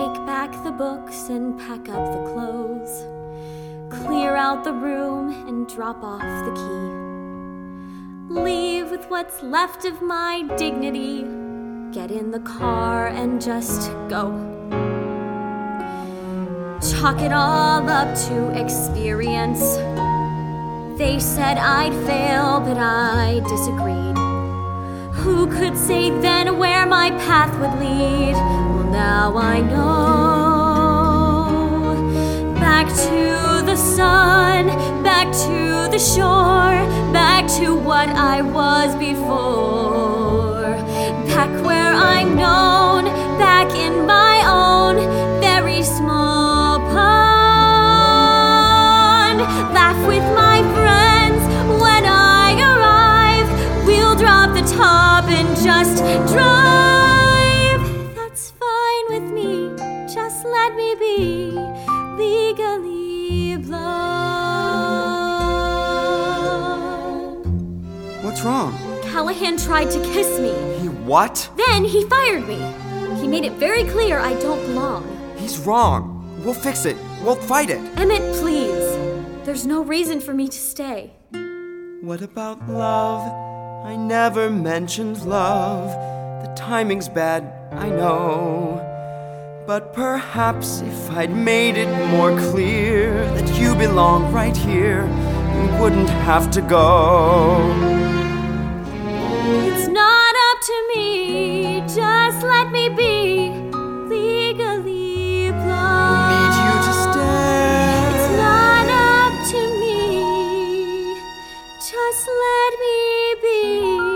Take back the books and pack up the clothes. Clear out the room and drop off the key. Leave with what's left of my dignity. Get in the car and just go. Chalk it all up to experience. They said I'd fail, but I disagreed. Who could say then where my path would lead? Well, now I know. Back to the sun, back to the shore, back to what I was before. Back where I'm known, back in my own very small pond. Laugh with my friends when I arrive. We'll drop the top and just drive. That's fine with me, just let me be legally blonde. What's wrong? Callahan tried to kiss me. He what? Then he fired me. He made it very clear I don't belong. He's wrong. We'll fix it. We'll fight it. Emmett, please. There's no reason for me to stay. What about love? I never mentioned love. The timing's bad, I know. But perhaps if I'd made it more clear that you belong right here, you wouldn't have to go. It's not up to me, just let me be legally blonde. Need you to stay. It's not up to me, just let me be.